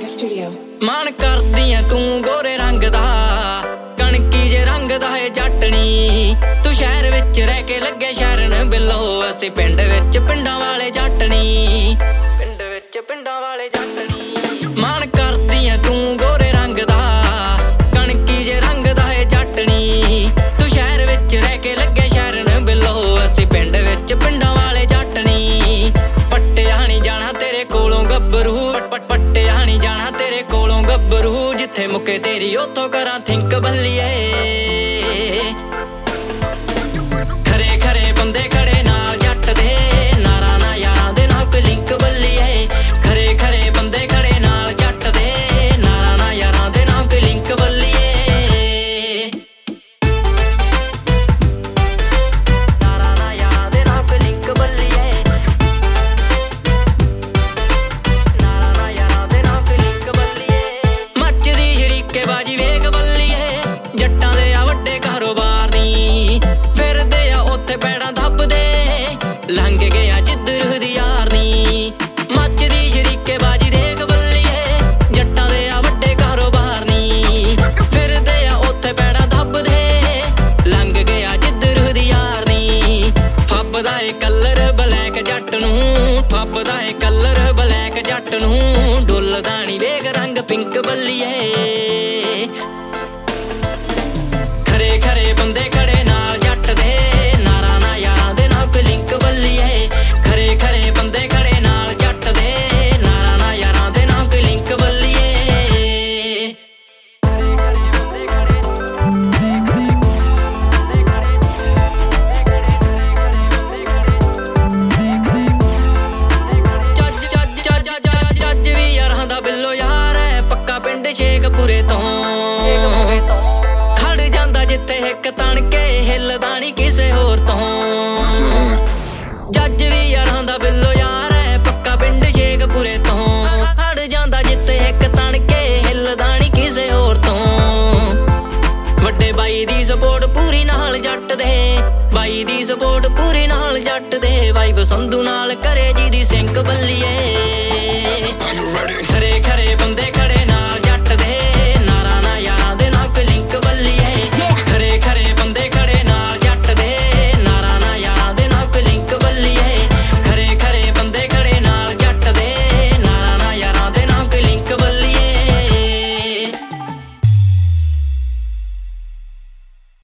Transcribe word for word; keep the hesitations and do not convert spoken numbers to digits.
Recording Studio. ਮਾਨ ਕਰਦੀਆਂ ਤੂੰ ਗੋਰੇ ਰੰਗ ਦਾ ਕਣਕੀ ਜੇ ਰੰਗ ਦਾ ਹੈ ਜੱਟਣੀ ਤੂੰ ਸ਼ਹਿਰ ਵਿੱਚ ਰਹਿ ਕੇ ਲੱਗੇ ਸ਼ਹਿਰਨ ਬਿੱਲੋ ਅਸੀਂ ਪਿੰਡ ਵਿੱਚ ਪਿੰਡਾਂ ਵਾਲੇ ਜੱਟਣੀ ਪਿੰਡ ਵਿੱਚ ਪਿੰਡਾਂ ਵਾਲੇ ਜੱਟਣੀ ਮਾਨ ਕਰਦੀਆਂ ਤੂੰ ਗੋਰੇ ਰੰਗ ਦਾ ਕਣਕੀ ਜੇ ਰੰਗ ਦਾ ਹੈ ਜੱਟਣੀ ਤੂੰ ਸ਼ਹਿਰ ਵਿੱਚ ਰਹਿ ਕੇ ਲੱਗੇ ਸ਼ਹਿਰਨ ਬਿੱਲੋ ਅਸੀਂ ਪਿੰਡ ਵਿੱਚ ਪਿੰਡਾਂ ਵਾਲੇ ਜੱਟਣੀ ਪੱਟਿਆ ਨਹੀਂ ਜਾਣਾ ਤੇਰੇ ਕੋਲੋਂ ਗੱਭਰੂ ਪੱਟਿਆ ਨਹੀਂ ਜਾਣਾ ਤੇਰੇ ਕੋਲੋਂ ਗੱਭਰੂ ਜਿੱਥੇ ਮੁੱਕੇ ਤੇਰੀ ਉੱਥੋਂ ਕਰਾਂ ਥਿੰਕ ਬੱਲੀਏ ਖਰੇ ਖਰੇ ਬੰਦੇ ਖੜੇ ਨਾਲ ਜੱਟ ਦੇ ਨਾਰਾ ਨਾ ਯਾਰਾਂ ਦੇ ਨਾਲ ਕੋਈ ਲਿੰਕ ਬੱਲੀਏ ਖਰੇ ਖਰੇ ਬੰਦੇ ਖੜੇ ਨਾਲ ਜੱਟ ਦੇ ਨਾਰਾ ਨਾ ਯਾਰਾਂ ਦੇ ਨਾਲ ਕੋਈ ਲਿੰਕ ਬੱਲੀਏ ਨਾਰਾ ਨਾ ਯਾਰਾਂ ਦੇ ਨਾਲ ਕੋਈ ਲਿੰਕ ਬੱਲੀਏ ਨਾਰਾ ਨਾ ਯਾਰਾਂ ਦੇ ਨਾਲ ਕੋਈ ਲਿੰਕ ਬੱਲੀਏ ਮੱਚਦੀ ਸ਼ਰੀਕੇ ਬਾਜੀ ਵੇਖ ਬੱਲੀਏ ਜੱਟਾਂ ਦੇ ਆ ਵੱਡੇ ਕਾਰੋਬਾਰ ਨੀ ਫਿਰਦੇ ਆ ਉੱਥੇ ਪੈੜਾਂ ਦੱਬਦੇ ਲੰਘ ਗਿਆ ਜਿੱਧਰ ਦੀ ਯਾਰ ਨੀ ਮੱਚਦੀ ਸ਼ਰੀਕੇ ਬਾਜੀ ਦੇਖ ਬੱਲੀਏ ਜੱਟਾਂ ਦੇ ਆ ਵੱਡੇ ਕਾਰੋਬਾਰ ਨੀ ਫਿਰਦੇ ਆ ਉੱਥੇ ਪੈੜਾਂ ਦੱਬਦੇ ਲੰਘ ਗਿਆ ਜਿੱਧਰ ਦੀ ਯਾਰ ਨੀ ਫੱਬਦਾ ਏ ਕਲਰ ਬਲੈਕ ਜੱਟ ਨੂੰ ਫੱਬਦਾ ਏ ਕਲਰ ਬਲੈਕ ਜੱਟ ਨੂੰ ਡੁੱਲਦਾ ਨੀ ਵੇਖ ਰੰਗ ਪਿੰਕ ਬੱਲੀਏ ਖਰੇ ਖਰੇ ਬੰਦੇ ਖੜੇ ਨਾਲ ਜੱਟ ਦੇ ਨਾਰਾ ਨਾ ਯਾਰਾਂ ਦੇ ਨਾਲ ਕੋਈ ਲਿੰਕ ਬੱਲੀਏ ਖਰੇ ਖਰੇ ਬੰਦੇ ਖੜੇ ਨਾਲ ਜੱਟ ਦੇ ਨਾਰਾ ਨਾ ਯਾਰਾਂ ਦੇ ਨਾਲ ਕੋਈ ਲਿੰਕ ਬੱਲੀਏ ਜੱਜ ਜੱਜ ਜੱਜ ਜੱਜ ਜੱਜ ਵੀ ਯਾਰਾਂ ਦਾ ਬਿੱਲੋ ਯਾਰ ਹੈ ਪੱਕਾ ਪਿੰਡ ਸ਼ੇਖਪੁਰੇ ਤੋਂ ਖੜ ਜਾਂਦਾ ਜਿੱਥੇ ਇੱਕ ਤਣ ਕੇ ਹਿੱਲਦਾ ਨੀ ਕਿਸੇ ਹੋਰ ਤੋਂ ਜੱਜ ਵੀ ਯਾਰਾਂ ਦਾ ਬਿੱਲੋ